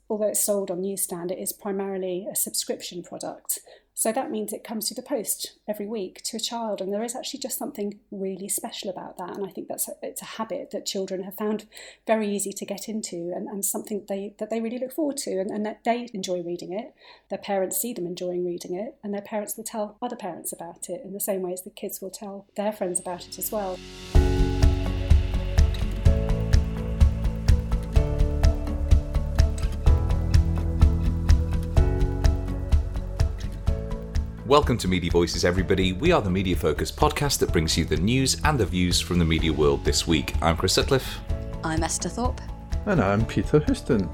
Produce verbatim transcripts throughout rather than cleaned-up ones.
although it's sold on newsstand, it is primarily a subscription product. So that means it comes through the post every week to a child, and there is actually just something really special about that. And I think that's a, it's a habit that children have found very easy to get into, and, and something they that they really look forward to, and, and that they enjoy reading it. Their parents see them enjoying reading it, and their parents will tell other parents about it in the same way as the kids will tell their friends about it as well. Welcome to Media Voices, everybody. We are the Media Focus podcast that brings you the news and the views from the media world this week. I'm Chris Sutcliffe. I'm Esther Thorpe. And I'm Peter Houston.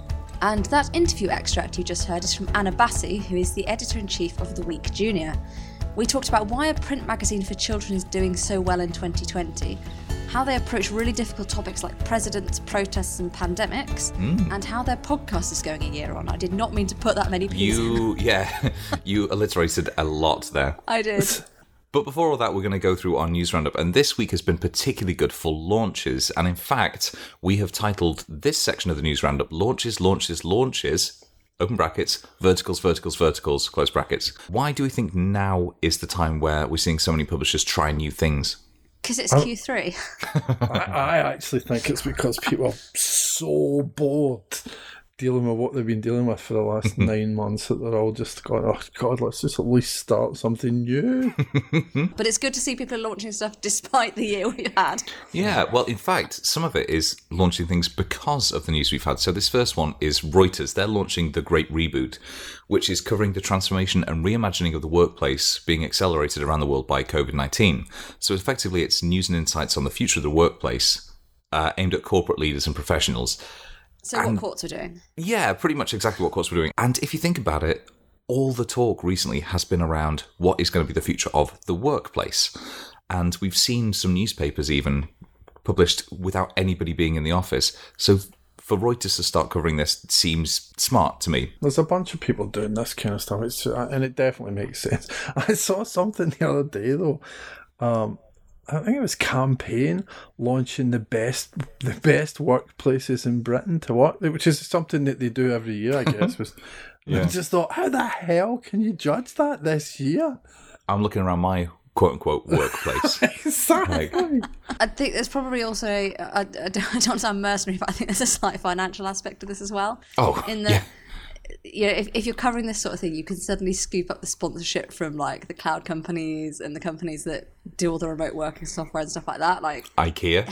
And that interview extract you just heard is from Anna Bassi, who is the editor-in-chief of The Week Junior. We talked about why a print magazine for children is doing so well in twenty twenty, how they approach really difficult topics like presidents, protests and pandemics, mm. and how their podcast is going a year on. I did not mean to put that many P's You, in. yeah, you alliterated a lot there. I did. But before all that, we're going to go through our news roundup, and this week has been particularly good for launches. And in fact, we have titled this section of the news roundup, Launches, Launches, Launches, open brackets, verticals, verticals, verticals, close brackets. Why do we think now is the time where we're seeing so many publishers try new things? Because it's Q three. I, I actually think it's because people are so bored dealing with what they've been dealing with for the last nine months that they're all just going, oh God, let's just at least start something new. But it's good to see people launching stuff despite the year we've had. Yeah, well, in fact, some of it is launching things because of the news we've had. So this first one is Reuters. They're launching The Great Reboot, which is covering the transformation and reimagining of the workplace being accelerated around the world by covid nineteen. So effectively, it's news and insights on the future of the workplace uh, aimed at corporate leaders and professionals. So and, what Quartz were doing? Yeah, pretty much exactly what Quartz were doing. And if you think about it, all the talk recently has been around what is going to be the future of the workplace. And we've seen some newspapers even published without anybody being in the office. So for Reuters to start covering this seems smart to me. There's a bunch of people doing this kind of stuff, it's, and it definitely makes sense. I saw something the other day, though. Um, I think it was Campaign launching the best the best workplaces in Britain to work, which is something that they do every year, I guess. Was, yeah. I just thought, how the hell can you judge that this year? I'm looking around my quote-unquote workplace. Exactly. Like, I think there's probably also, I, I don't sound mercenary, but I think there's a slight financial aspect to this as well. Oh, in the, yeah. You know, if, if you're covering this sort of thing, you can suddenly scoop up the sponsorship from like the cloud companies and the companies that do all the remote working software and stuff like that, like IKEA.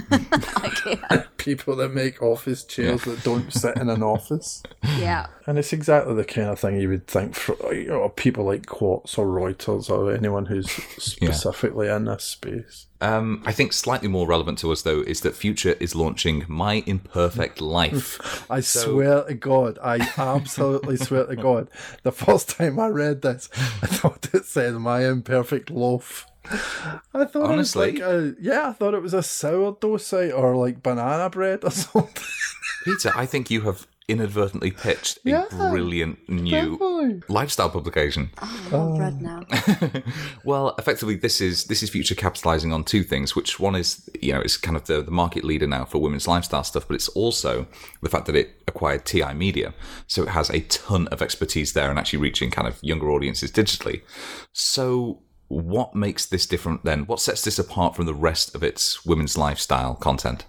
IKEA. People that make office chairs yeah. that don't sit in an office. Yeah. And it's exactly the kind of thing you would think for, you know, people like Quartz or Reuters or anyone who's specifically yeah. in this space. Um, I think slightly more relevant to us, though, is that Future is launching My Imperfect Life. I so... swear to God, I absolutely swear to God, the first time I read this, I thought it said My Imperfect Loaf. I thought Honestly? it was like a, yeah, I thought it was a sourdough site or like banana bread or something. Peter, I think you have inadvertently pitched a yeah, brilliant new definitely. lifestyle publication. Oh, I want bread now. Well, effectively, this is this is Future capitalising on two things. Which one is, you know, it's kind of the, the market leader now for women's lifestyle stuff, but it's also the fact that it acquired T I Media, so it has a ton of expertise there and actually reaching kind of younger audiences digitally. So, what makes this different then? What sets this apart from the rest of its women's lifestyle content?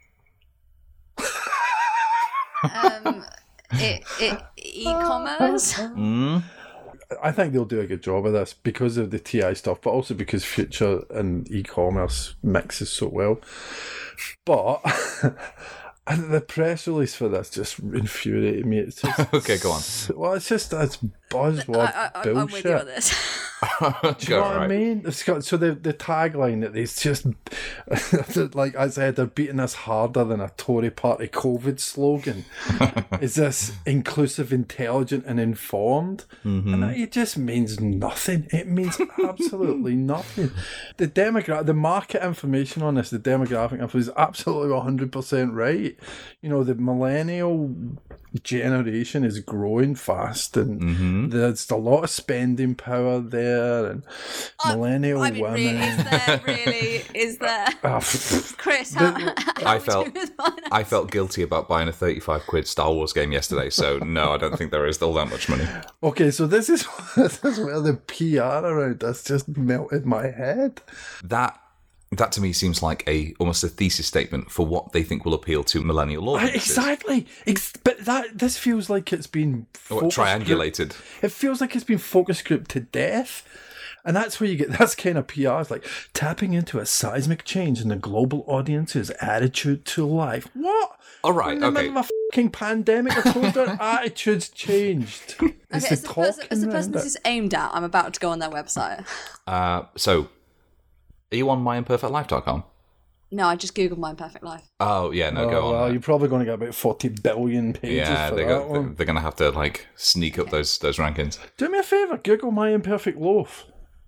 um, it, it, e-commerce. Mm. I think they'll do a good job of this because of the T I stuff, but also because Future and e-commerce mixes so well. But the press release for this just infuriated me. It's just, okay, go on. Well, it's just it's buzzword I, I, bullshit. I'm with you on this. Do you know what right. I mean? It's got, so the the tagline that it's just like I said, they're beating us harder than a Tory party COVID slogan. Is this inclusive, intelligent, and informed? Mm-hmm. And it just means nothing. It means absolutely nothing. The demogra- the market information on this, the demographic info is absolutely one hundred percent right. You know, the millennial generation is growing fast, and mm-hmm. there's a lot of spending power there, and oh, millennial I mean, women. Really, is there really? Is there? Oh, Chris, how, the, how I felt I felt guilty about buying a thirty-five quid Star Wars game yesterday, so no, I don't think there is all that much money. Okay, so this is this is where the P R around this just melted my head. That. That to me seems like a almost a thesis statement for what they think will appeal to millennial audiences. Exactly, Ex- but that this feels like it's been what, triangulated. Group. It feels like it's been focus group to death, and that's where you get that's kind of P R. It's like tapping into a seismic change in the global audience's attitude to life. What? All right, in the okay. middle of a fucking pandemic, I told their attitudes changed. Okay, as the, person, as the person this it. is aimed at, I'm about to go on their website. Uh, so. Are you on my imperfect life dot com? No, I just googled My Imperfect Life. Oh, yeah, no, oh, go on. Well, that. you're probably going to get about forty billion pages yeah, for they that got, one. they're going to have to, like, sneak up those those rankings. Do me a favour, Google My Imperfect Loaf.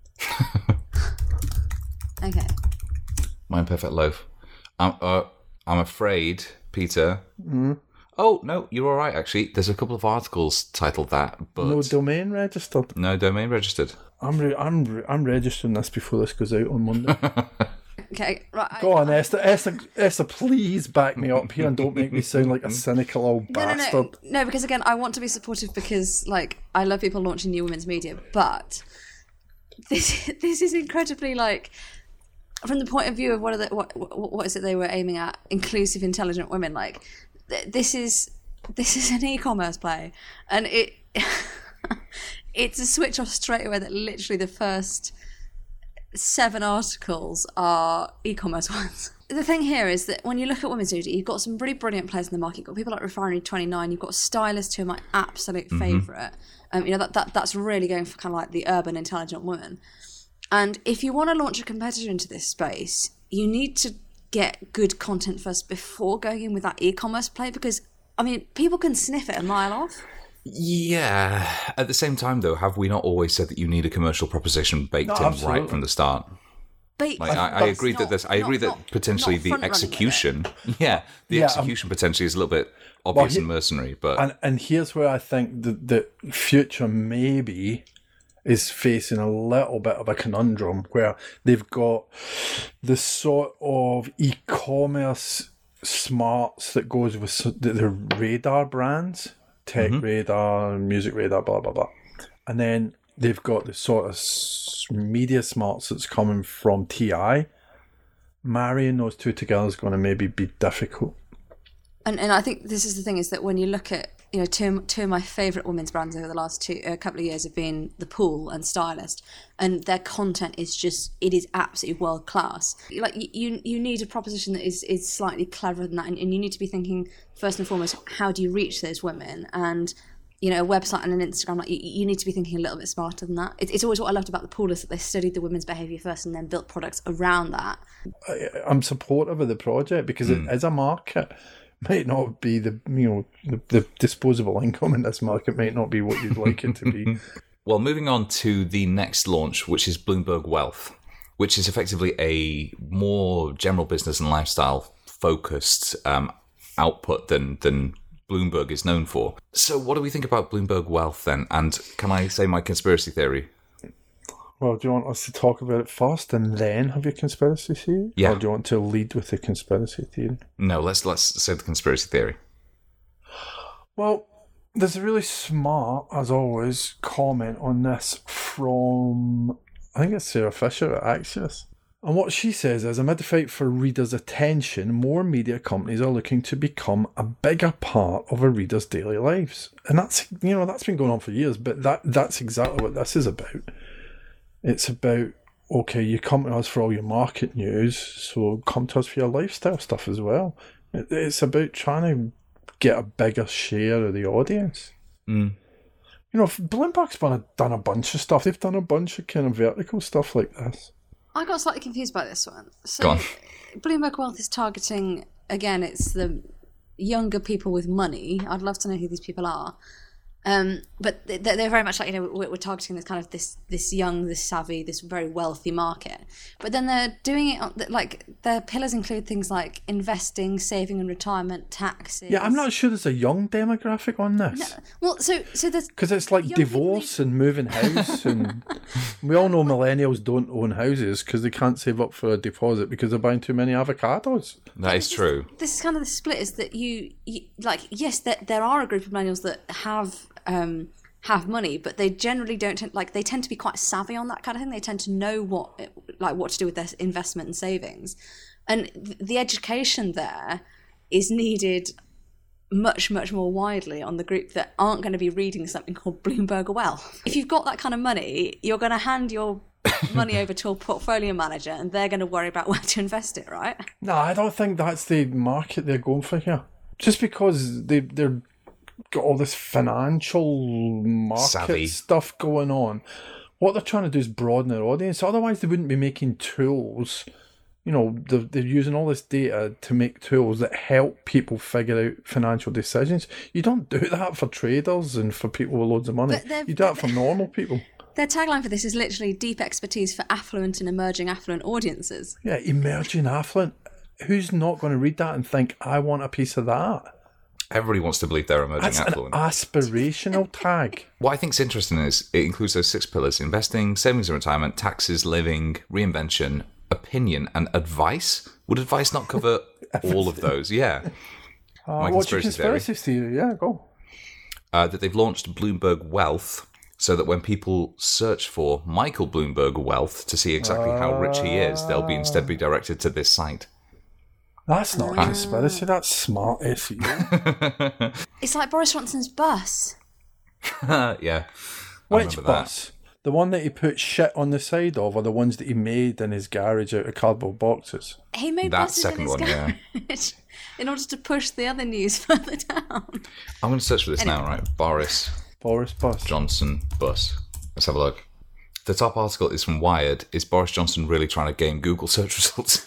Okay. My Imperfect Loaf. I'm, uh, I'm afraid, Peter... Mm. Oh, no, you're all right, actually. There's a couple of articles titled that, but... No domain registered. No domain registered. I'm re- I'm re- I'm registering this before this goes out on Monday. Okay, right. Go I, on, Esther. Esther. Esther, please back me up here and don't make me sound like a cynical old no, no, bastard. no, no, because again, I want to be supportive because, like, I love people launching new women's media, but this this is incredibly, like, from the point of view of what are the, what what is it they were aiming at? Inclusive, intelligent women. Like, th- this is this is an e-commerce play, and it it's a switch off straight away. That literally the first seven articles are e-commerce ones. The thing here is that when you look at women's media, you've got some really brilliant players in the market. You've got people like Refinery twenty-nine. You've got stylists who are my absolute mm-hmm. favourite. Um, you know that, that that's really going for kind of like the urban, intelligent woman. And if you want to launch a competitor into this space, you need to get good content first before going in with that e-commerce play, because I mean, people can sniff it a mile off. Yeah. At the same time, though, have we not always said that you need a commercial proposition baked No, in absolutely. right from the start? But Like, I, I agree not, that there's, I agree not, that not, potentially not the execution, yeah, the Yeah, execution potentially is a little bit obvious he- and mercenary, but And and here's where I think the the future maybe is facing a little bit of a conundrum where they've got the sort of e-commerce smarts that goes with so- the, the radar brands, Tech Mm-hmm. Radar, Music Radar, blah blah blah, and then they've got the sort of s- media smarts that's coming from T I. Marrying those two together is going to maybe be difficult. And and I think this is the thing, is that when you look at, you know, two, two of my favourite women's brands over the last two a couple of years have been The Pool and Stylist, and their content is just, it is absolutely world class. Like, you you need a proposition that is, is slightly cleverer than that, and, and you need to be thinking first and foremost, how do you reach those women? And, you know, a website and an Instagram, like, you, you need to be thinking a little bit smarter than that. It, it's always what I loved about The Pool, is that they studied the women's behaviour first and then built products around that. I, I'm supportive of the project because Mm. it is a market. Might not be the you know the, the disposable income in this market might not be what you'd like it to be. Well, moving on to the next launch, which is Bloomberg Wealth, which is effectively a more general business and lifestyle focused um, output than than Bloomberg is known for. So what do we think about Bloomberg Wealth then? And can I say my conspiracy theory? Well, do you want us to talk about it first and then have your conspiracy theory? Yeah. Or do you want to lead with the conspiracy theory? No, let's let's say the conspiracy theory. Well, there's a really smart, as always, comment on this from, I think it's Sarah Fisher at Axios. And what she says is, amid the fight for readers' attention, more media companies are looking to become a bigger part of a reader's daily lives. And that's, you know, that's been going on for years, but that that's exactly what this is about. It's about, okay, you come to us for all your market news, so come to us for your lifestyle stuff as well. It, it's about trying to get a bigger share of the audience. Mm. You know, Bloomberg's done a, done a bunch of stuff. They've done a bunch of kind of vertical stuff like this. I got slightly confused by this one. So, Go on. Bloomberg Wealth is targeting, again, it's the younger people with money. I'd love to know who these people are. Um, but they're, they're very much like, you know, we're, we're targeting this kind of this this young, this savvy, this very wealthy market. But then they're doing it on, like their pillars include things like investing, saving and retirement, taxes. Yeah, I'm not sure there's a young demographic on this. No, well, so so there's because it's like divorce and moving house, and we all know millennials don't own houses because they can't save up for a deposit because they're buying too many avocados. That is true. This is kind of the split is that you, you like yes, there, there are a group of millennials that have. Um, have money, but they generally don't tend, like they tend to be quite savvy on that kind of thing. They tend to know what like what to do with their investment and savings, and th- the education there is needed much much more widely on the group that aren't going to be reading something called Bloomberg Wealth. If you've got that kind of money, you're going to hand your money over to a portfolio manager, and they're going to worry about where to invest it, right? No, I don't think that's the market they're going for here. Just because they they're got all this financial market Savvy stuff going on. What they're trying to do is broaden their audience. Otherwise, they wouldn't be making tools. You know, they're, they're using all this data to make tools that help people figure out financial decisions. You don't do that for traders and for people with loads of money. You do that for normal people. Their tagline for this is literally deep expertise for affluent and emerging affluent audiences. Yeah, emerging affluent. Who's not going to read that and think, I want a piece of that? Everybody wants to believe they're emerging That's affluent. An aspirational tag. What I think is interesting is it includes those six pillars: investing, savings and retirement, taxes, living, reinvention, opinion, and advice. Would advice not cover all of those? Yeah. Uh, My what's your conspiracy conspiracy theory? Yeah, go. Uh, that they've launched Bloomberg Wealth so that when people search for Michael Bloomberg Wealth to see exactly how rich he is, they'll be instead be directed to this site. That's not a conspiracy, that's smart S E O. It's like Boris Johnson's bus. Yeah. I Which remember bus? that. The one that he put shit on the side of, or the ones that he made in his garage out of cardboard boxes? He made That buses second in his one, yeah. garage in order to push the other news further down. I'm going to search for this Anyway. now, right? Boris Boris bus. Johnson bus. Let's have a look. The top article is from Wired. Is Boris Johnson really trying to gain Google search results?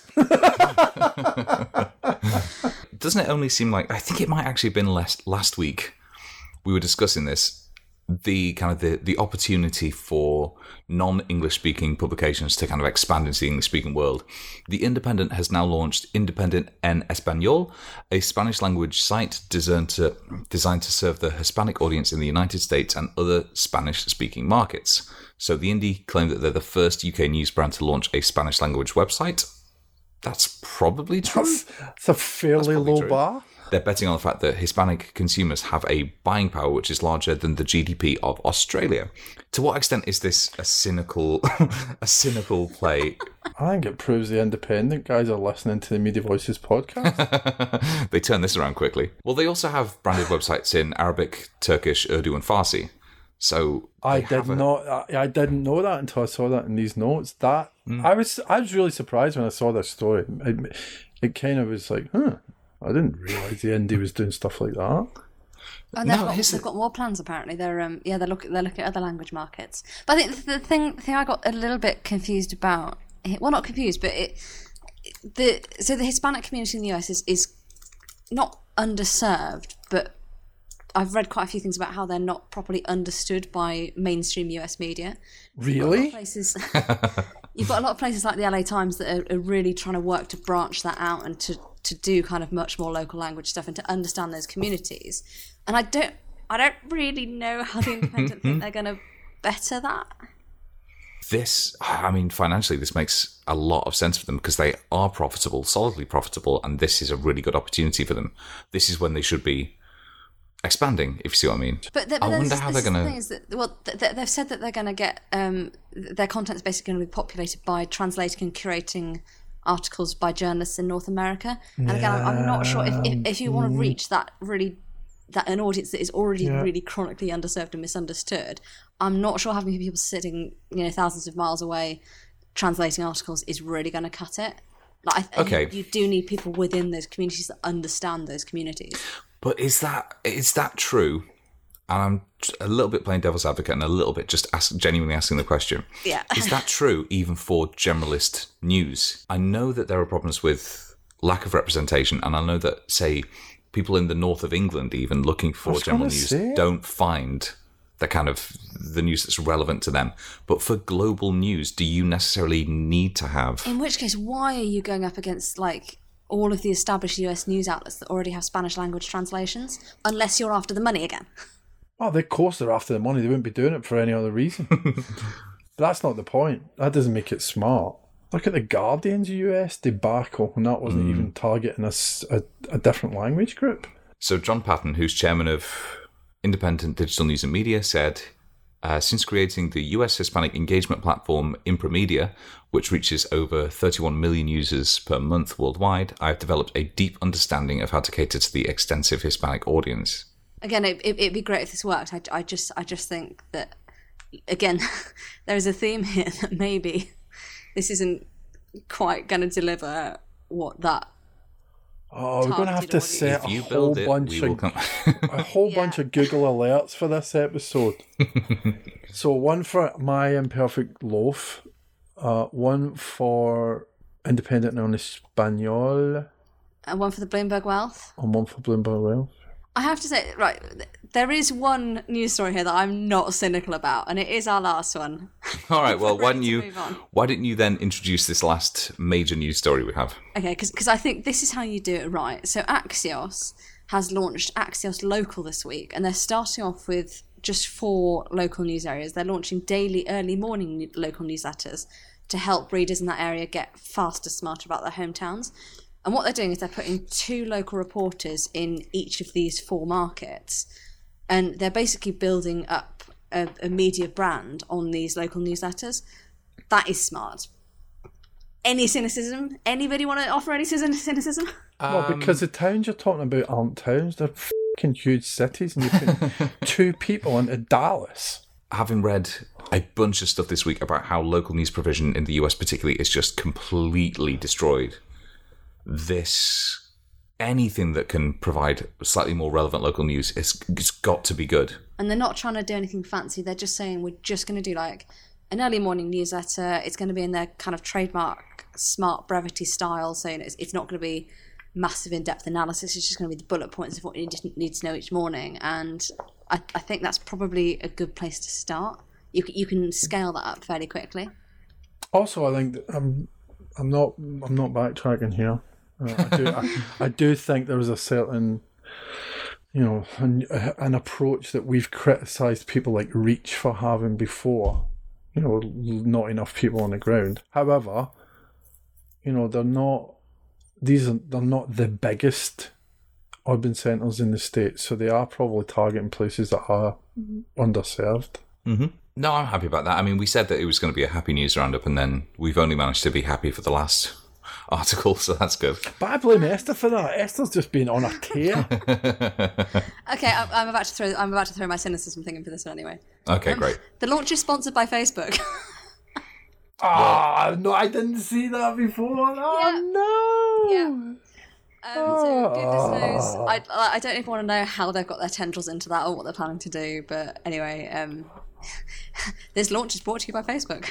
Doesn't it only seem like... I think it might actually have been last, last week we were discussing this, the kind of the, the opportunity for non-English speaking publications to kind of expand into the English speaking world. The Independent has now launched Independent en Español, a Spanish language site designed to, designed to serve the Hispanic audience in the United States and other Spanish speaking markets. So the Indie claim that they're the first U K news brand to launch a Spanish language website. That's probably true. That's, that's a fairly That's low true. bar. They're betting on the fact that Hispanic consumers have a buying power which is larger than the G D P of Australia. To what extent is this a cynical, a cynical play? I think it proves the Independent guys are listening to the Media Voices podcast. They turn this around quickly. Well, they also have branded websites in Arabic, Turkish, Urdu, and Farsi. So I they did have a- not. I, I didn't know that until I saw that in these notes. That Mm. I was. I was really surprised when I saw this story. It, it kind of was like, huh. I didn't realise the Indie was doing stuff like that. And they've, No, got, here's they've the- got more plans apparently. They're um yeah they're looking they're looking at other language markets. But I think the thing the thing I got a little bit confused about, well not confused, but it the so the Hispanic community in the U S is is not underserved, but I've read quite a few things about how they're not properly understood by mainstream U S media. Really? Places. You've got a lot of places like the L A Times that are, are really trying to work to branch that out and to, to do kind of much more local language stuff and to understand those communities. And I don't I don't really know how the Independent think they're going to better that. This, I mean, financially, this makes a lot of sense for them because they are profitable, solidly profitable, and this is a really good opportunity for them. This is when they should be expanding, if you see what I mean. But, the, but I there's- wonder how this they're is the going thing to... is that, well, th- th- they've said that they're going to get um, their content's basically going to be populated by translating and curating articles by journalists in North America. And again, I'm, I'm not sure if, if, if you want to reach that really that an audience that is already Yeah. really chronically underserved and misunderstood. I'm not sure having people sitting, you know, thousands of miles away translating articles is really going to cut it. Like, I, Okay. you, you do need people within those communities that understand those communities. But is that is that true? And I'm a little bit playing devil's advocate and a little bit just ask, genuinely asking the question. Yeah. Is that true even for generalist news? I know that there are problems with lack of representation, and I know that, say, people in the north of England, even looking for general news, say. don't find the kind of the news that's relevant to them. But for global news, do you necessarily need to have? In which case, why are you going up against like all of the established U S news outlets that already have Spanish language translations? Unless you're after the money again. Oh, of course they're after the money. They wouldn't be doing it for any other reason. But that's not the point. That doesn't make it smart. Look at the Guardian's U S debacle, and that wasn't mm. even targeting a, a, a different language group. So John Patton, who's chairman of Independent Digital News and Media, said, uh, since creating the U S Hispanic engagement platform Impromedia, which reaches over thirty-one million users per month worldwide, I've developed a deep understanding of how to cater to the extensive Hispanic audience. Again, it, it, it'd be great if this worked. I, I just I just think that, again, there is a theme here that maybe this isn't quite going to deliver what that. Oh, we're going to have to set a whole it, bunch of come... a whole yeah. bunch of Google alerts for this episode. So one for My Imperfect Loaf, uh, one for Independent en Español, and one for the Bloomberg Wealth, and one for Bloomberg Wealth. I have to say, right, there is one news story here that I'm not cynical about, and it is our last one. All right, well, why didn't you? Why didn't you then introduce this last major news story we have? Okay, because I think this is how you do it right. So Axios has launched Axios Local this week, and they're starting off with just four local news areas. They're launching daily, early morning local newsletters to help readers in that area get faster, smarter about their hometowns. And what they're doing is they're putting two local reporters in each of these four markets. And they're basically building up a, a media brand on these local newsletters. That is smart. Any cynicism? Anybody want to offer any cynicism? Well, um, because the towns you're talking about aren't towns. They're fucking huge cities. And you put two people into Dallas. Having read a bunch of stuff this week about how local news provision in the U S particularly is just completely destroyed, this anything that can provide slightly more relevant local news is it's got to be good. And they're not trying to do anything fancy. They're just saying we're just going to do like an early morning newsletter. It's going to be in their kind of trademark smart brevity style. So you know, it's, it's not going to be massive in-depth analysis. It's just going to be the bullet points of what you need to know each morning. And I, I think that's probably a good place to start. You can, you can scale that up fairly quickly. Also, I think that I'm I'm not I'm not backtracking here. Uh, I, do, I, I do think there was a certain, you know, an, an approach that we've criticised people like Reach for having before. You know, not enough people on the ground. However, you know, they're not. These are they're not the biggest urban centres in the States, so they are probably targeting places that are underserved. Mm-hmm. No, I'm happy about that. I mean, we said that it was going to be a happy news roundup, and then we've only managed to be happy for the last article, so that's good. But I blame Esther for that. Esther's just been on a tear. Okay, I'm, I'm about to throw. I'm about to throw my cynicism thing in for this one anyway. Okay, um, great. The launch is sponsored by Facebook. Ah, oh, no, I didn't see that before. Oh yeah. no. Yeah. Um, so goodness knows, I I don't even want to know how they've got their tendrils into that or what they're planning to do. But anyway, um, this launch is brought to you by Facebook.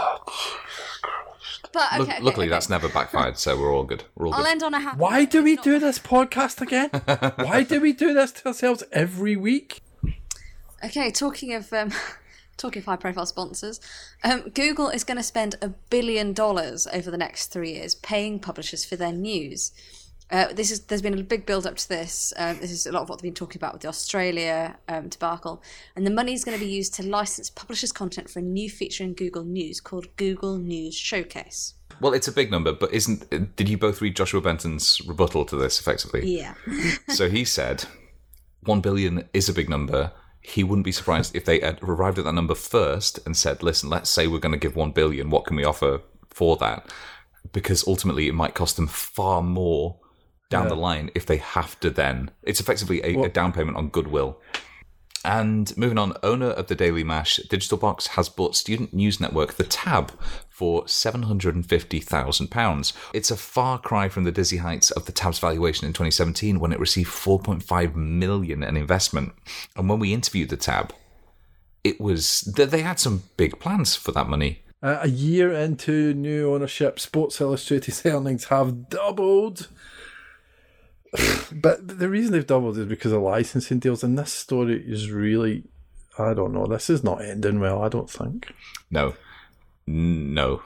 But okay, okay, luckily, okay. that's never backfired, so we're all good. We're all I'll good. end on a happy. Why do we not... do this podcast again? Why do we do this to ourselves every week? Okay, talking of um, talking of high-profile sponsors, um, Google is going to spend a billion dollars over the next three years paying publishers for their news. Uh, this is there's been a big build-up to this. Uh, this is a lot of what they've been talking about with the Australia um, debacle, and the money is going to be used to license publishers' content for a new feature in Google News called Google News Showcase. Well, it's a big number, but isn't? Did you both read Joshua Benton's rebuttal to this? Effectively, yeah. So he said, one billion is a big number. He wouldn't be surprised if they had arrived at that number first and said, "Listen, let's say we're going to give one billion. What can we offer for that?" Because ultimately, it might cost them far more down yeah. the line if they have to then. It's effectively a, a down payment on goodwill. And moving on, owner of the Daily Mash, Digital Box, has bought student news network The Tab for seven hundred fifty thousand pounds. It's a far cry from the dizzy heights of The Tab's valuation in twenty seventeen when it received four point five million dollars in investment. And when we interviewed The Tab, it was they had some big plans for that money. Uh, a year into new ownership, Sports Illustrated's earnings have doubled. But the reason they've doubled is because of licensing deals, and this story is really, I don't know, this is not ending well, I don't think. No. No.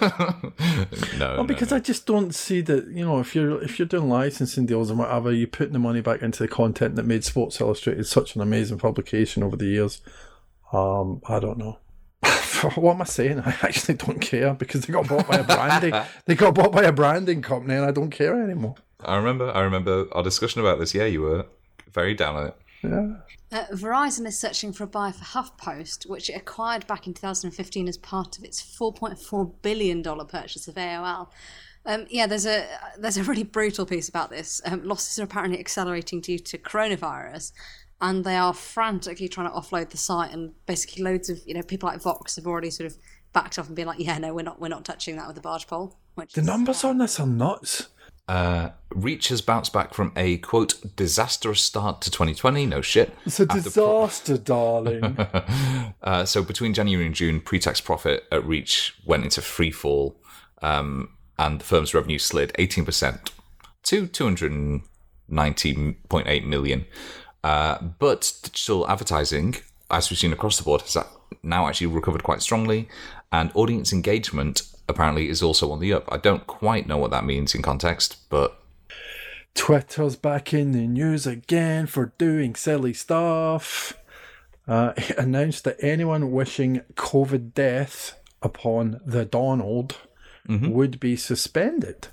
no. Well, because no, no. I just don't see that, you know, if you're if you're doing licensing deals and whatever, you're putting the money back into the content that made Sports Illustrated such an amazing publication over the years. Um, I don't know. What am I saying? I actually don't care because they got bought by a branding they got bought by a branding company and I don't care anymore. I remember I remember our discussion about this. Yeah, you were very down on it. Yeah. Uh, Verizon is searching for a buyer for HuffPost, which it acquired back in two thousand fifteen as part of its four point four billion dollars purchase of A O L. Um, yeah, there's a there's a really brutal piece about this. Um, losses are apparently accelerating due to coronavirus, and they are frantically trying to offload the site. And basically, loads of you know people like Vox have already sort of backed off and been like, "Yeah, no, we're not we're not touching that with the barge pole." Which The is, numbers on this are nuts. Uh, Reach has bounced back from a, quote, disastrous start to twenty twenty. No shit. It's a After disaster, pro- darling. uh, so between January and June, pre-tax profit at Reach went into free fall, um, and the firm's revenue slid eighteen percent to two hundred ninety point eight million. Uh, but digital advertising, as we've seen across the board, has now actually recovered quite strongly, and audience engagement apparently is also on the up. I don't quite know what that means in context, but... Twitter's back in the news again for doing silly stuff. Uh, it announced that anyone wishing COVID death upon the Donald mm-hmm. would be suspended.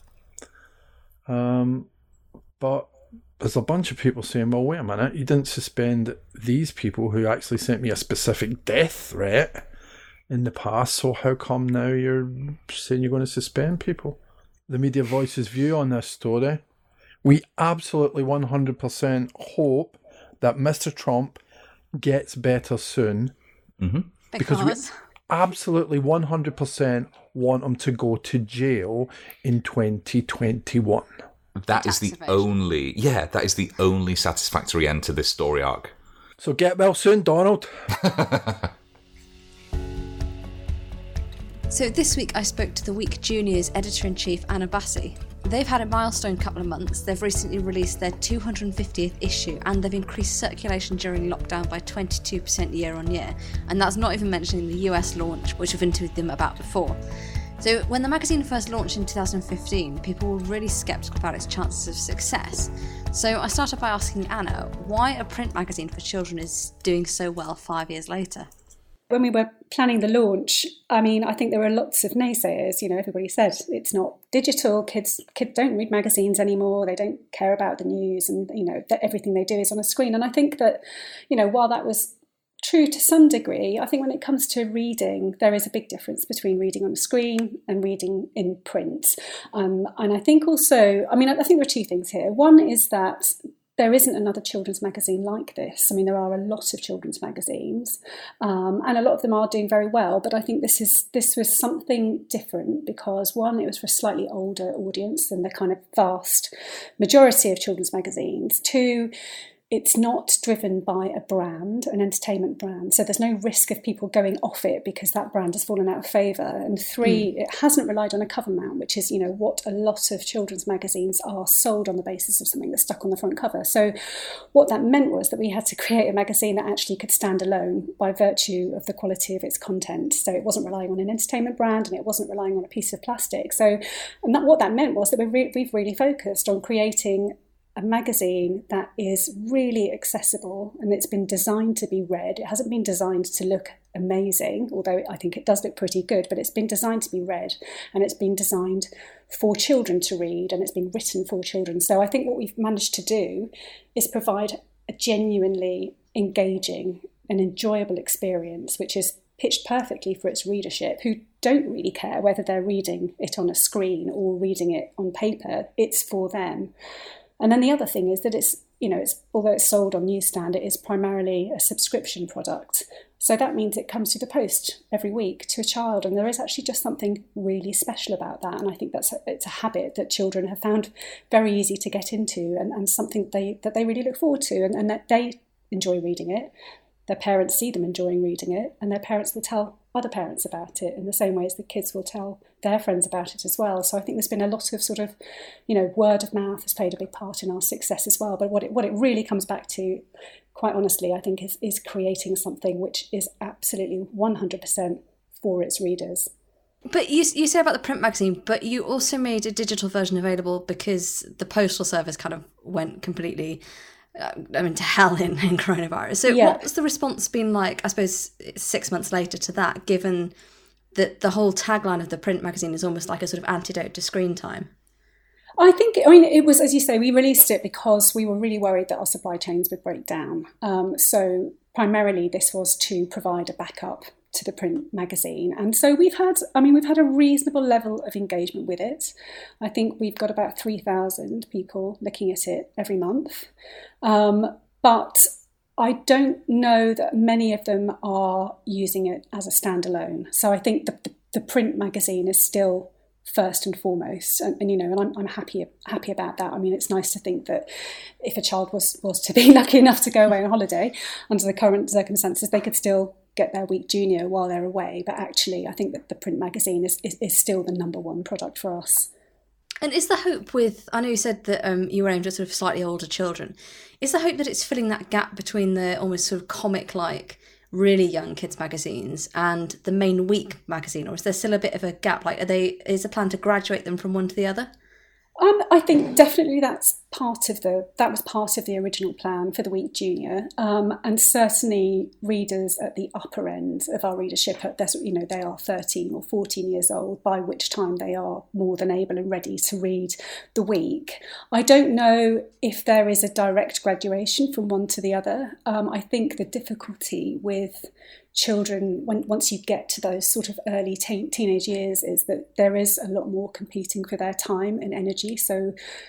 Um, but there's a bunch of people saying, well, wait a minute, you didn't suspend these people who actually sent me a specific death threat in the past, so how come now you're saying you're going to suspend people? The Media Voice's view on this story: we absolutely one hundred percent hope that Mister Trump gets better soon, mm-hmm. because, because we absolutely one hundred percent want him to go to jail in twenty twenty-one. That is the only, yeah, that is the only satisfactory end to this story arc. So get well soon, Donald. So this week I spoke to the Week Junior's editor-in-chief, Anna Bassi. They've had a milestone couple of months. They've recently released their two hundred fiftieth issue, and they've increased circulation during lockdown by twenty-two percent year on year. And that's not even mentioning the U S launch, which we've interviewed them about before. So when the magazine first launched in two thousand fifteen, people were really sceptical about its chances of success. So I started by asking Anna why a print magazine for children is doing so well five years later. When we were planning the launch, I mean, I think there were lots of naysayers. You know, everybody said it's not digital. Kids, kids don't read magazines anymore. They don't care about the news, and you know that everything they do is on a screen. And I think that, you know, while that was true to some degree, I think when it comes to reading, there is a big difference between reading on a screen and reading in print. Um, and I think also, I mean, I think there are two things here. One is that there isn't another children's magazine like this. I mean, there are a lot of children's magazines, um, and a lot of them are doing very well. But I think this is this was something different because, one, it was for a slightly older audience than the kind of vast majority of children's magazines. Two, it's not driven by a brand, an entertainment brand. So there's no risk of people going off it because that brand has fallen out of favour. And three, mm. it hasn't relied on a cover mount, which is, you know, what a lot of children's magazines are sold on the basis of something that's stuck on the front cover. So what that meant was that we had to create a magazine that actually could stand alone by virtue of the quality of its content. So it wasn't relying on an entertainment brand and it wasn't relying on a piece of plastic. So and that, what that meant was that we re- we've really focused on creating a magazine that is really accessible and it's been designed to be read. It hasn't been designed to look amazing, although I think it does look pretty good, but it's been designed to be read and it's been designed for children to read and it's been written for children. So I think what we've managed to do is provide a genuinely engaging and enjoyable experience, which is pitched perfectly for its readership, who don't really care whether they're reading it on a screen or reading it on paper. It's for them. And then the other thing is that it's, you know, it's although it's sold on newsstand, it is primarily a subscription product. So that means it comes through the post every week to a child. And there is actually just something really special about that. And I think that's a, it's a habit that children have found very easy to get into and, and something they that they really look forward to and, and that they enjoy reading it. Their parents see them enjoying reading it and their parents will tell other parents about it in the same way as the kids will tell their friends about it as well. So I think there's been a lot of sort of, you know, word of mouth has played a big part in our success as well. But what it what it really comes back to, quite honestly, I think is, is creating something which is absolutely one hundred percent for its readers. But you you say about the print magazine, but you also made a digital version available because the postal service kind of went completely, uh, I mean, to hell in, in coronavirus. So yeah. what's the response been like, I suppose, six months later to that, given that the whole tagline of the print magazine is almost like a sort of antidote to screen time? I think, I mean, it was, as you say, we released it because we were really worried that our supply chains would break down. Um, so primarily this was to provide a backup to the print magazine. And so we've had, I mean, we've had a reasonable level of engagement with it. I think we've got about three thousand people looking at it every month. Um, but I don't know that many of them are using it as a standalone. So I think the, the, the print magazine is still first and foremost, and, and you know, and I'm I'm happy happy about that. I mean, it's nice to think that if a child was was to be lucky enough to go away on holiday under the current circumstances, they could still get their Week Junior while they're away. But actually, I think that the print magazine is is, is still the number one product for us. And is the hope with, I know you said that um, you were aimed at sort of slightly older children, is the hope that it's filling that gap between the almost sort of comic-like, really young kids magazines and the main Week magazine, or is there still a bit of a gap? Like, are they, is the plan to graduate them from one to the other? Um, I think definitely that's part of the that was part of the original plan for the Week Junior, um, and certainly readers at the upper end of our readership, that's, you know, they are thirteen or fourteen years old, by which time they are more than able and ready to read the Week. I don't know if there is a direct graduation from one to the other. Um, I think the difficulty with children, when once you get to those sort of early teen, teenage years, is that there is a lot more competing for their time and energy. So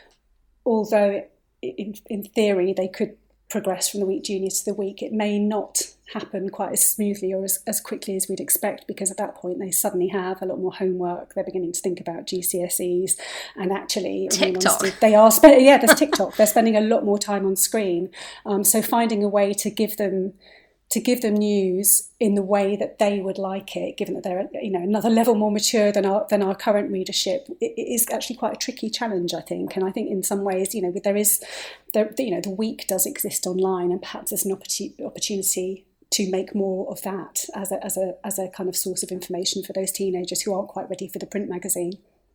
although in, in theory they could progress from the Week Junior to the Week, it may not happen quite as smoothly or as, as quickly as we'd expect, because at that point they suddenly have a lot more homework. They're beginning to think about G C S Es, and actually, TikTok. Honesty, they are spending, yeah, there's TikTok. They're spending a lot more time on screen. Um, so finding a way to give them to give them news in the way that they would like it, given that they're, you know, another level more mature than our than our current readership, it, it is actually quite a tricky challenge, I think. And I think in some ways, you know, there is, there, you know, the Week does exist online, and perhaps there's an opportunity to make more of that as a as a as a kind of source of information for those teenagers who aren't quite ready for the print magazine.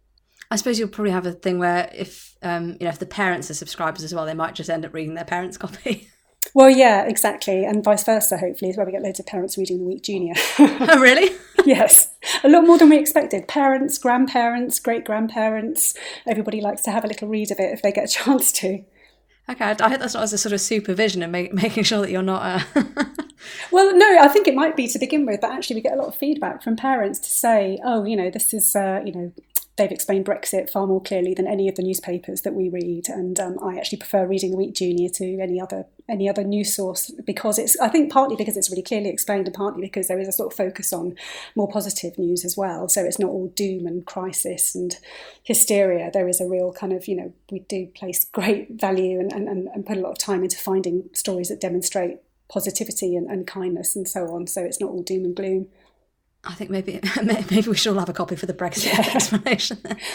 I suppose you'll probably have a thing where if um, you know, if the parents are subscribers as well, they might just end up reading their parents' copy. Well, yeah, exactly. And vice versa, hopefully, is where we get loads of parents reading the Week Junior. Oh, really? Yes. A lot more than we expected. Parents, grandparents, great-grandparents, everybody likes to have a little read of it if they get a chance to. Okay, I hope that's not as a sort of supervision and make, making sure that you're not... Uh... Well, no, I think it might be to begin with, but actually we get a lot of feedback from parents to say, oh, you know, this is, uh, you know... they've explained Brexit far more clearly than any of the newspapers that we read, and um, I actually prefer reading the Week Junior to any other any other news source, because it's, I think, partly because it's really clearly explained, and partly because there is a sort of focus on more positive news as well. So it's not all doom and crisis and hysteria. There is a real kind of, you know, we do place great value and, and, and put a lot of time into finding stories that demonstrate positivity and, and kindness and so on. So it's not all doom and gloom. I think maybe maybe we should all have a copy for the Brexit yeah. explanation.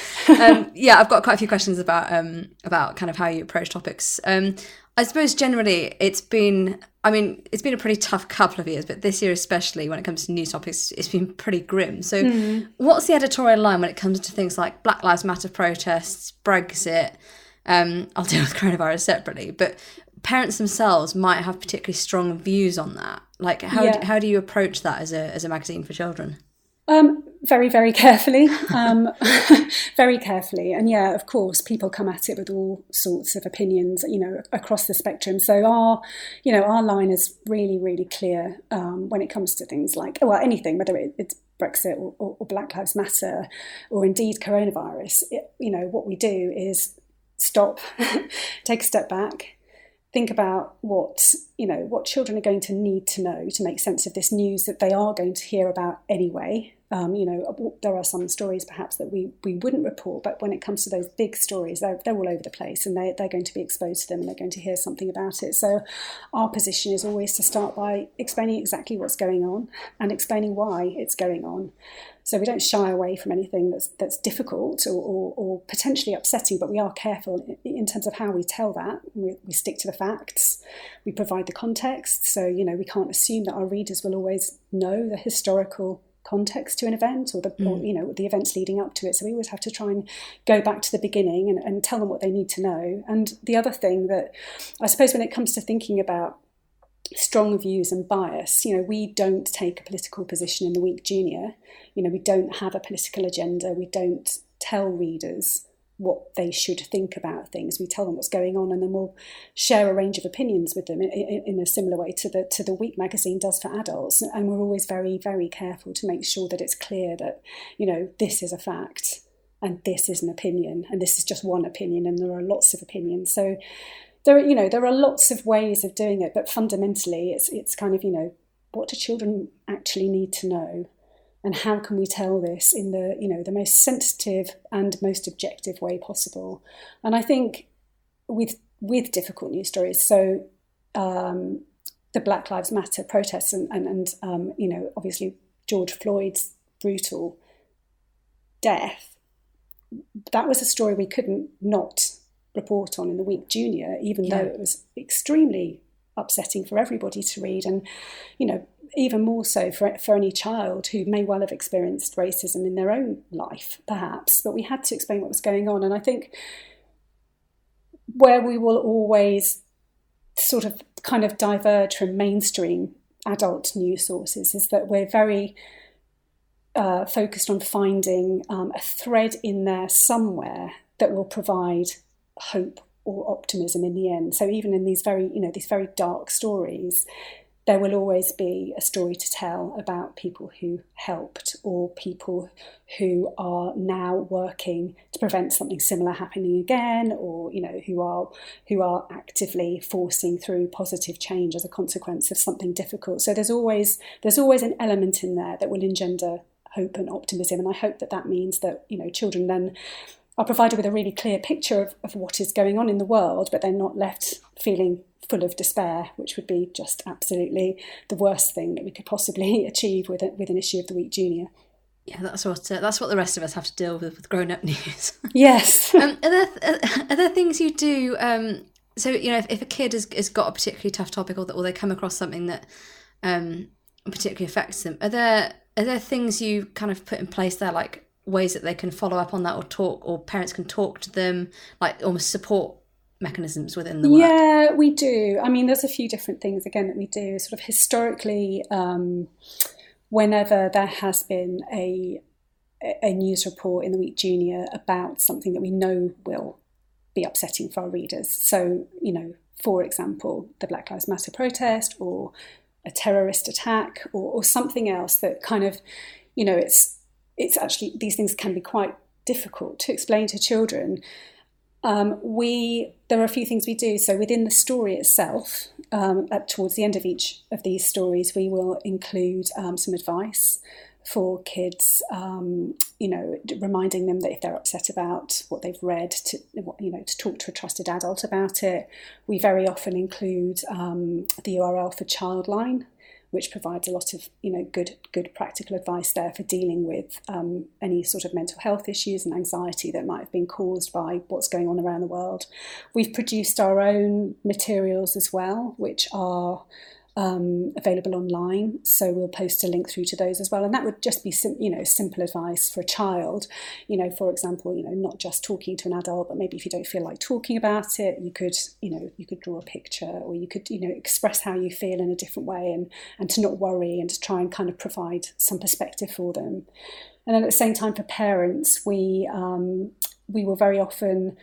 um, yeah, I've got quite a few questions about um, about kind of how you approach topics. Um, I suppose generally it's been, I mean, it's been a pretty tough couple of years, but this year especially when it comes to news topics, it's been pretty grim. So mm. what's the editorial line when it comes to things like Black Lives Matter protests, Brexit? Um, I'll deal with coronavirus separately, but parents themselves might have particularly strong views on that. Like, how yeah. do, how do you approach that as a as a magazine for children? Um, very, very carefully, um, very carefully. And yeah, of course, people come at it with all sorts of opinions, you know, across the spectrum. So our, you know, our line is really, really clear um, when it comes to things like, well, anything, whether it, it's Brexit or, or, or Black Lives Matter, or indeed coronavirus. It, you know, what we do is stop, take a step back, think about what, you know, what children are going to need to know to make sense of this news that they are going to hear about anyway. Um, you know, there are some stories perhaps that we, we wouldn't report, but when it comes to those big stories, they're, they're all over the place, and they, they're going to be exposed to them, and they're going to hear something about it. So our position is always to start by explaining exactly what's going on and explaining why it's going on. So we don't shy away from anything that's that's difficult or, or, or potentially upsetting, but we are careful in terms of how we tell that. We, we stick to the facts. We provide the context. So, you know, we can't assume that our readers will always know the historical context to an event or the mm. or, you know, the events leading up to it. So we always have to try and go back to the beginning and, and tell them what they need to know. And the other thing that I suppose when it comes to thinking about strong views and bias, you know, we don't take a political position in the Week Junior. You know, we don't have a political agenda. We don't tell readers what they should think about things. We tell them what's going on, and then we'll share a range of opinions with them in, in, in a similar way to the to the Week magazine does for adults. And we're always very, very careful to make sure that it's clear that, you know, this is a fact and this is an opinion, and this is just one opinion, and there are lots of opinions. So there are, you know, there are lots of ways of doing it, but fundamentally it's it's kind of, you know, what do children actually need to know? And how can we tell this in the, you know, the most sensitive and most objective way possible? And I think with with difficult news stories, so um, the Black Lives Matter protests and, and, and um, you know, obviously George Floyd's brutal death, that was a story we couldn't not report on in the Week Junior, even yeah. though it was extremely upsetting for everybody to read. And, you know, even more so for, for any child who may well have experienced racism in their own life, perhaps. But we had to explain what was going on. And I think where we will always sort of kind of diverge from mainstream adult news sources is that we're very uh, focused on finding um, a thread in there somewhere that will provide hope or optimism in the end. So even in these very, you know, these very dark stories, there will always be a story to tell about people who helped or people who are now working to prevent something similar happening again, or, you know, who are who are actively forcing through positive change as a consequence of something difficult. So there's always there's always an element in there that will engender hope and optimism, and I hope that that means that, you know, children then are provided with a really clear picture of, of what is going on in the world, but they're not left feeling full of despair, which would be just absolutely the worst thing that we could possibly achieve with a, with an issue of the Week Junior. Yeah, that's what uh, that's what the rest of us have to deal with with grown-up news. Yes. um, are there are there things you do? Um, so you know, if, if a kid has, has got a particularly tough topic, or, or they come across something that um, particularly affects them, are there are there things you kind of put in place there, like ways that they can follow up on that, or talk, or parents can talk to them, like almost support mechanisms within the work? Yeah, we do. I mean, there's a few different things, again, that we do. Sort of historically, um, whenever there has been a a news report in the Week Junior about something that we know will be upsetting for our readers. So, you know, for example, the Black Lives Matter protest, or a terrorist attack, or, or something else that kind of, you know, it's it's actually, these things can be quite difficult to explain to children. Um, we there are a few things we do. So within the story itself, um, at, towards the end of each of these stories, we will include um, some advice for kids, um, you know, reminding them that if they're upset about what they've read, to, you know, to talk to a trusted adult about it. We very often include um, the U R L for Childline, which provides a lot of, you know, good good practical advice there for dealing with um, any sort of mental health issues and anxiety that might have been caused by what's going on around the world. We've produced our own materials as well, which are um, available online. So we'll post a link through to those as well. And that would just be, sim- you know, simple advice for a child. You know, for example, you know, not just talking to an adult, but maybe if you don't feel like talking about it, you could, you know, you could draw a picture, or you could, you know, express how you feel in a different way, and, and to not worry, and to try and kind of provide some perspective for them. And then at the same time, for parents, we um, we will very often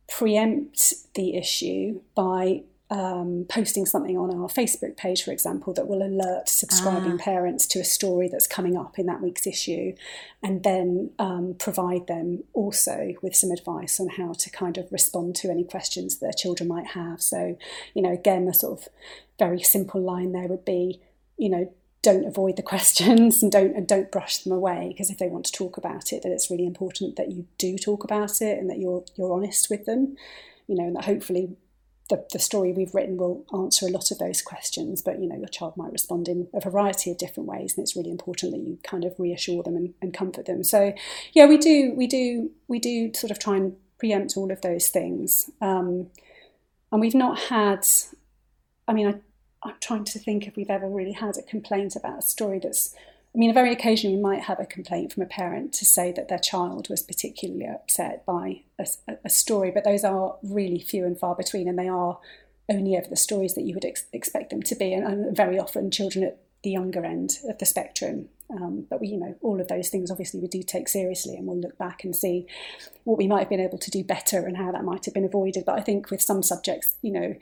preempt the issue by Um, posting something on our Facebook page, for example, that will alert subscribing ah. parents to a story that's coming up in that week's issue, and then um, provide them also with some advice on how to kind of respond to any questions their children might have. So, you know, again, the sort of very simple line there would be, you know, don't avoid the questions and don't and don't brush them away, because if they want to talk about it, then it's really important that you do talk about it and that you're you're honest with them, you know, and that hopefully the, the story we've written will answer a lot of those questions. But, you know, your child might respond in a variety of different ways, and it's really important that you kind of reassure them and, and comfort them. So, yeah, we do, we do, we do sort of try and preempt all of those things. Um, and we've not had, I mean, I, I'm trying to think if we've ever really had a complaint about a story that's, I mean, very occasionally we might have a complaint from a parent to say that their child was particularly upset by a, a story, but those are really few and far between, and they are only ever the stories that you would ex- expect them to be, and, and very often children at the younger end of the spectrum. Um, but we, you know, all of those things obviously we do take seriously, and we'll look back and see what we might have been able to do better and how that might have been avoided. But I think with some subjects, you know,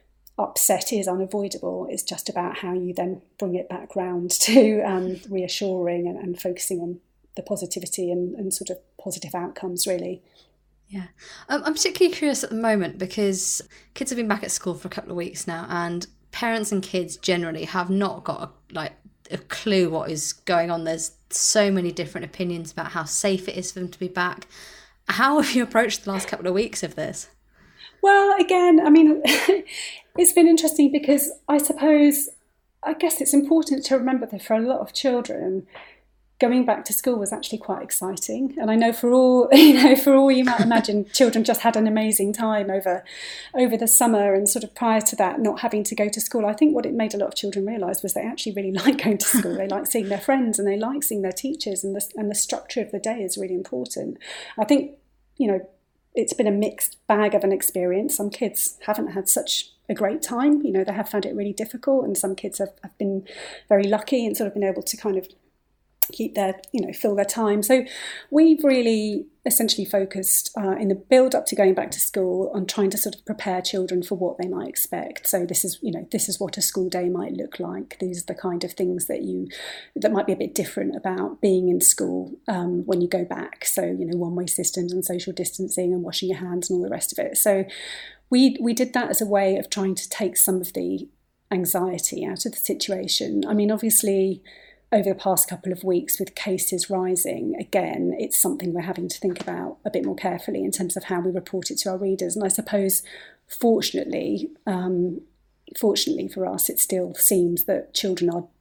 upset is unavoidable. It's just about how you then bring it back round to um, reassuring and, and focusing on the positivity and, and sort of positive outcomes, really. Yeah. Um, I'm particularly curious at the moment because kids have been back at school for a couple of weeks now, and parents and kids generally have not got a, like a clue what is going on. There's so many different opinions about how safe it is for them to be back. How have you approached the last couple of weeks of this? Well, again, I mean, it's been interesting because I suppose, I guess it's important to remember that for a lot of children, going back to school was actually quite exciting. And I know for all, you know, for all you might imagine, children just had an amazing time over over the summer, and sort of prior to that, not having to go to school. I think what it made a lot of children realise was they actually really like going to school. They like seeing their friends and they like seeing their teachers, and the, and the structure of the day is really important. I think, you know, it's been a mixed bag of an experience. Some kids haven't had such a great time. You know, they have found it really difficult, and some kids have, have been very lucky and sort of been able to kind of keep their, you know, fill their time. So we've really essentially focused uh, in the build up to going back to school on trying to sort of prepare children for what they might expect. So this is, you know, this is what a school day might look like. These are the kind of things that you, that might be a bit different about being in school um, when you go back. So, you know, one-way systems and social distancing and washing your hands and all the rest of it. So we we did that as a way of trying to take some of the anxiety out of the situation. I mean, obviously, over the past couple of weeks with cases rising, again, it's something we're having to think about a bit more carefully in terms of how we report it to our readers. And I suppose, fortunately, um, fortunately for us, it still seems that children are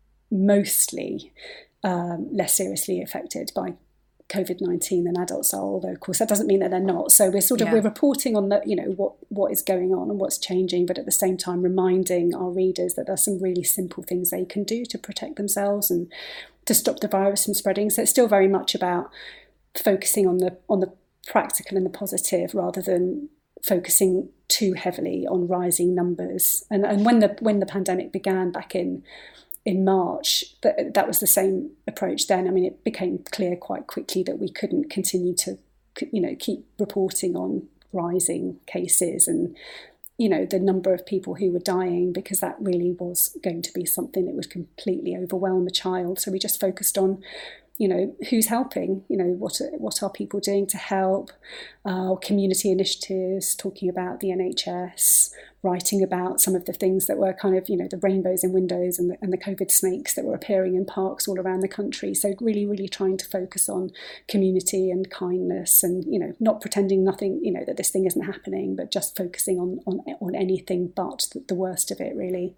mostly um, less seriously affected by COVID nineteen than adults are, although of course that doesn't mean that they're not. So we're sort of yeah. we're reporting on the, you know, what what is going on and what's changing, but at the same time reminding our readers that there's some really simple things they can do to protect themselves and to stop the virus from spreading. So it's still very much about focusing on the on the practical and the positive rather than focusing too heavily on rising numbers. And and when the when the pandemic began back in in March, that that was the same approach then. I mean, it became clear quite quickly that we couldn't continue to, you know, keep reporting on rising cases and, you know, the number of people who were dying, because that really was going to be something that would completely overwhelm a child. So we just focused on, you know, who's helping, you know, what are, what are people doing to help, uh, community initiatives, talking about the N H S, writing about some of the things that were kind of, you know, the rainbows in windows and the, and the COVID snakes that were appearing in parks all around the country. So really, really trying to focus on community and kindness and, you know, not pretending nothing, you know, that this thing isn't happening, but just focusing on, on, on anything but the, the worst of it, really.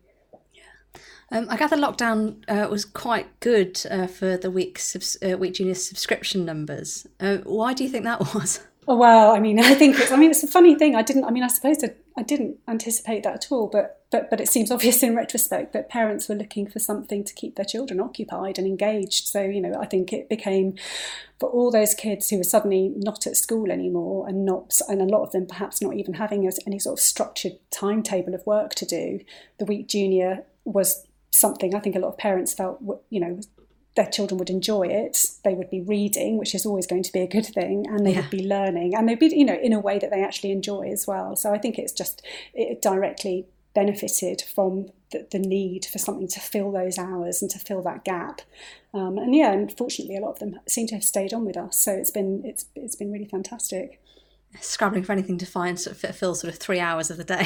Um, I gather lockdown uh, was quite good uh, for the week, subs- uh, Week Junior subscription numbers. Uh, why do you think that was? Oh, well, I mean, I think it's, I mean, it's a funny thing. I didn't, I mean, I suppose I, I didn't anticipate that at all, but, but, but it seems obvious in retrospect that parents were looking for something to keep their children occupied and engaged. So, you know, I think it became, for all those kids who were suddenly not at school anymore and not, and a lot of them perhaps not even having any sort of structured timetable of work to do, the Week Junior was something I think a lot of parents felt, you know, their children would enjoy it. They would be reading, which is always going to be a good thing, and they yeah. would be learning, and they'd be, you know, in a way that they actually enjoy as well. So I think it's just, it directly benefited from the, the need for something to fill those hours and to fill that gap. Um, and yeah, unfortunately, a lot of them seem to have stayed on with us. So it's been it's it's been really fantastic. Scrabbling for anything to find sort of fill sort of three hours of the day.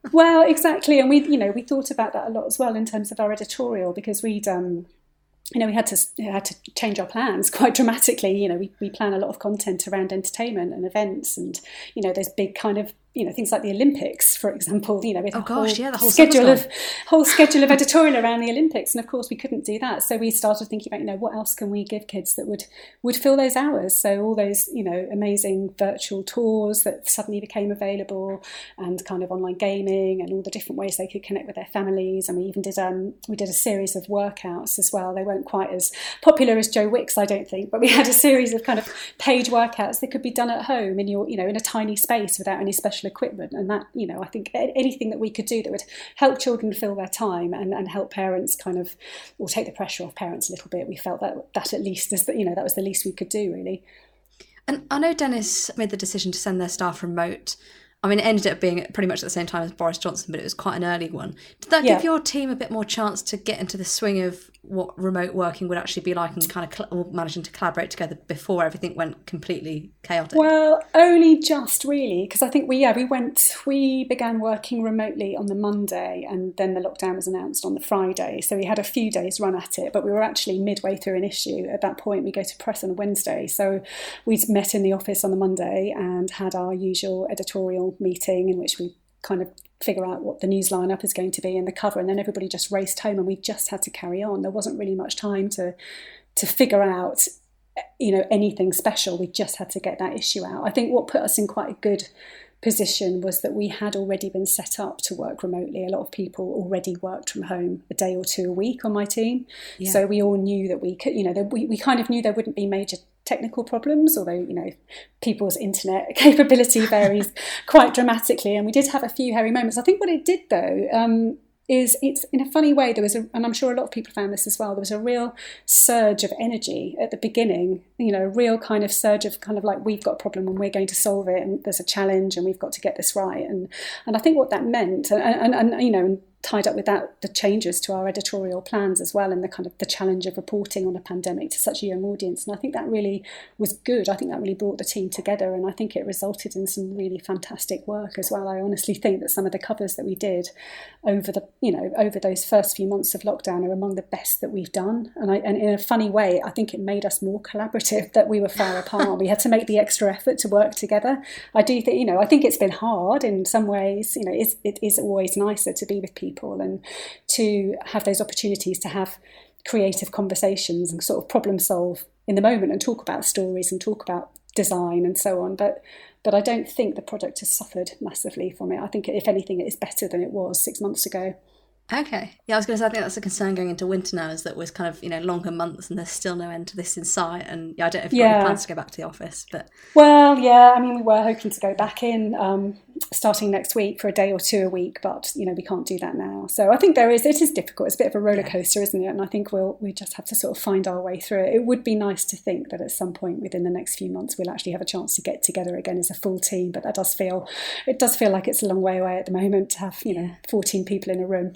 Well, exactly. And we, you know, we thought about that a lot as well in terms of our editorial, because we'd, um, you know, we had to had to change our plans quite dramatically. You know, we, we plan a lot of content around entertainment and events, and you know, those big kind of, you know, things like the Olympics, for example. You know, we had oh a gosh, whole yeah, the whole schedule of whole schedule of editorial around the Olympics, and of course we couldn't do that. So we started thinking about, you know, what else can we give kids that would would fill those hours. So all those, you know, amazing virtual tours that suddenly became available, and kind of online gaming, and all the different ways they could connect with their families. And we even did um we did a series of workouts as well. They weren't quite as popular as Joe Wicks, I don't think, but we had a series of kind of paid workouts that could be done at home in your, you know, in a tiny space without any special equipment. And that, you know, I think anything that we could do that would help children fill their time and, and help parents kind of, or take the pressure off parents a little bit, we felt that that at least is that, you know, that was the least we could do, really. And I know Dennis made the decision to send their staff remote. I mean, it ended up being pretty much at the same time as Boris Johnson, but it was quite an early one. Did that Yeah. give your team a bit more chance to get into the swing of what remote working would actually be like, and kind of cl- or managing to collaborate together before everything went completely chaotic? Well, only just really, because I think we, yeah, we went, we began working remotely on the Monday, and then the lockdown was announced on the Friday. So we had a few days run at it, but we were actually midway through an issue. At that point, we go to press on a Wednesday. So we'd met in the office on the Monday and had our usual editorial meeting in which we kind of figure out what the news lineup is going to be and the cover, and then everybody just raced home, and we just had to carry on. There wasn't really much time to to figure out, you know, anything special. We just had to get that issue out. I think what put us in quite a good position was that we had already been set up to work remotely. A lot of people already worked from home a day or two a week on my team. Yeah. So we all knew that we could, you know, that we, we kind of knew there wouldn't be major technical problems, although, you know, people's internet capability varies quite dramatically. And we did have a few hairy moments. I think what it did, though, um, is it's in a funny way, there was a, and I'm sure a lot of people found this as well, there was a real surge of energy at the beginning, you know, a real kind of surge of kind of like, we've got a problem and we're going to solve it, and there's a challenge and we've got to get this right. And and I think what that meant, and, and, and you know, tied up with that, the changes to our editorial plans as well, and the kind of the challenge of reporting on a pandemic to such a young audience. And I think that really was good. I think that really brought the team together, and I think it resulted in some really fantastic work as well. I honestly think that some of the covers that we did over the, you know, over those first few months of lockdown are among the best that we've done. And, I, and in a funny way, I think it made us more collaborative that we were far apart. We had to make the extra effort to work together. I do think, you know, I think it's been hard in some ways. You know, it's, it is always nicer to be with people and to have those opportunities to have creative conversations and sort of problem solve in the moment and talk about stories and talk about design and so on. But but I don't think the product has suffered massively from it. I think, if anything, it is better than it was six months ago. Okay. Yeah, I was going to say, I think that's a concern going into winter now, is that was kind of, you know, longer months and there's still no end to this in sight. And yeah, I don't know if you've got any plans to go back to the office, but... Well, yeah, I mean, we were hoping to go back in um, starting next week for a day or two a week, but, you know, we can't do that now. So I think there is, it is difficult. It's a bit of a roller coaster, isn't it? And I think we'll, we just have to sort of find our way through it. It would be nice to think that at some point within the next few months, we'll actually have a chance to get together again as a full team. But that does feel, it does feel like it's a long way away at the moment to have, you know, fourteen people in a room.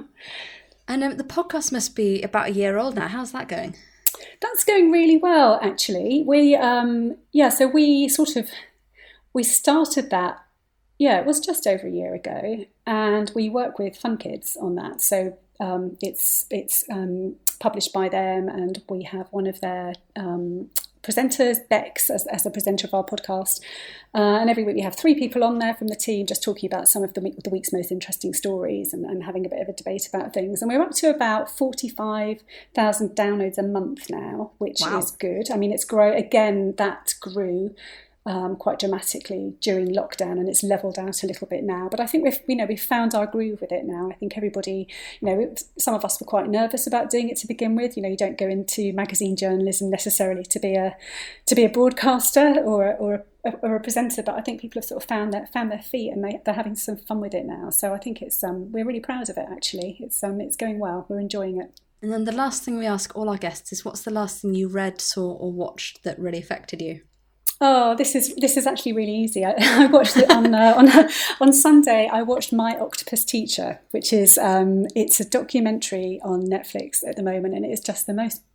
And um, the podcast must be about a year old now. How's that going? That's going really well, actually. We, um, yeah, so we sort of, we started that, yeah, it was just over a year ago, and we work with Fun Kids on that. So um, it's it's um, published by them, and we have one of their um, presenters, Bex, as, as the presenter of our podcast. Uh, and every week we have three people on there from the team just talking about some of the, week, the week's most interesting stories and, and having a bit of a debate about things. And we're up to about forty-five thousand downloads a month now, which wow. is good. I mean, it's grow again, that grew um, quite dramatically during lockdown, and it's leveled out a little bit now. But I think we've, you know, we've found our groove with it now. I think everybody, you know, it, some of us were quite nervous about doing it to begin with. You know, you don't go into magazine journalism necessarily to be a to be a broadcaster or or a, or a presenter, but I think people have sort of found their found their feet, and they, they're having some fun with it now. So I think it's um we're really proud of it. Actually, it's um it's going well. We're enjoying it. And then the last thing we ask all our guests is, what's the last thing you read, saw, or watched that really affected you? Oh, this is this is actually really easy. I, I watched it on uh, on on Sunday. I watched My Octopus Teacher, which is um, it's a documentary on Netflix at the moment, and it is just the most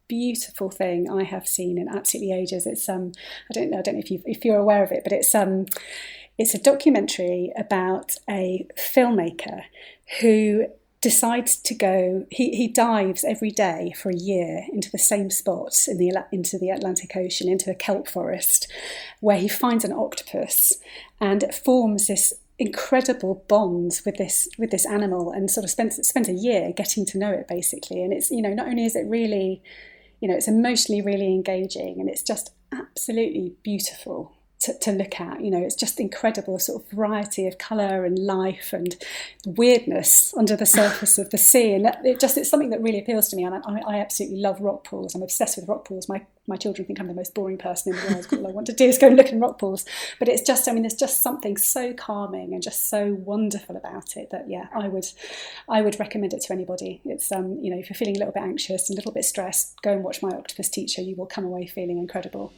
beautiful thing I have seen in absolutely ages. It's um I don't know I don't know if you if you're aware of it, but it's um it's a documentary about a filmmaker who decides to go, he, he dives every day for a year into the same spot in the into the Atlantic Ocean, into a kelp forest, where he finds an octopus and forms this incredible bond with this with this animal, and sort of spends spends a year getting to know it, basically. And it's, you know, not only is it really, you know, it's emotionally really engaging, and it's just absolutely beautiful to, to look at. You know, it's just incredible, sort of variety of colour and life and weirdness under the surface of the sea. And that, it just it's something that really appeals to me. And I, I absolutely love rock pools. I'm obsessed with rock pools. My my children think I'm the most boring person in the world. All I want to do is go and look in rock pools. But it's just, I mean, there's just something so calming and just so wonderful about it that, yeah, I would I would recommend it to anybody. It's, um, you know, if you're feeling a little bit anxious and a little bit stressed, go and watch My Octopus Teacher. You will come away feeling incredible.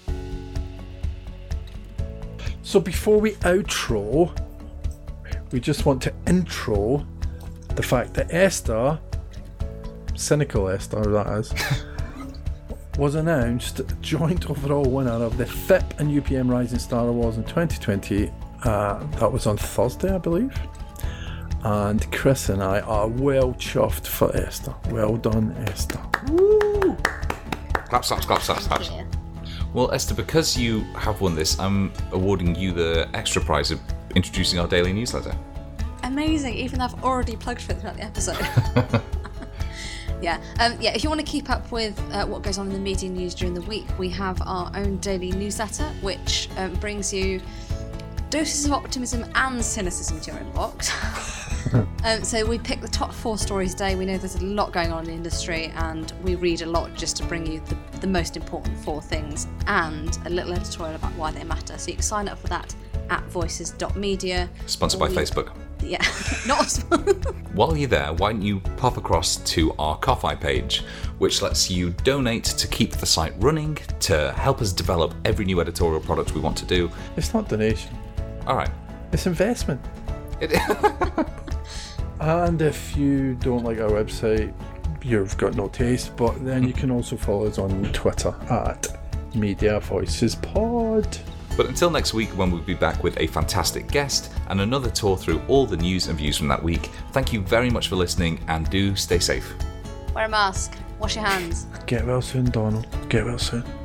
So before we outro, we just want to intro the fact that Esther, cynical Esther that is, was announced joint overall winner of the F I P and U P M Rising Star Awards in twenty twenty. Uh, that was on Thursday, I believe. And Chris and I are well chuffed for Esther. Well done, Esther. Woo! Claps, claps, claps, claps, claps. Well, Esther, because you have won this, I'm awarding you the extra prize of introducing our daily newsletter. Amazing, even though I've already plugged for it throughout the episode. yeah, um, yeah. If you want to keep up with uh, what goes on in the media news during the week, we have our own daily newsletter, which um, brings you doses of optimism and cynicism to your inbox. um, so we pick the top four stories a day. We know there's a lot going on in the industry, and we read a lot just to bring you the, the most important four things and a little editorial about why they matter. So you can sign up for that at voices dot media. Sponsored by you, Facebook. Yeah, not. While you're there, why don't you pop across to our Ko-Fi page, which lets you donate to keep the site running, to help us develop every new editorial product we want to do. It's not donation. All right. It's investment. It And if you don't like our website, you've got no taste, but then you can also follow us on Twitter at Media Voices Pod. But until next week, when we'll be back with a fantastic guest and another tour through all the news and views from that week, thank you very much for listening, and do stay safe. Wear a mask. Wash your hands. Get well soon, Donald. Get well soon.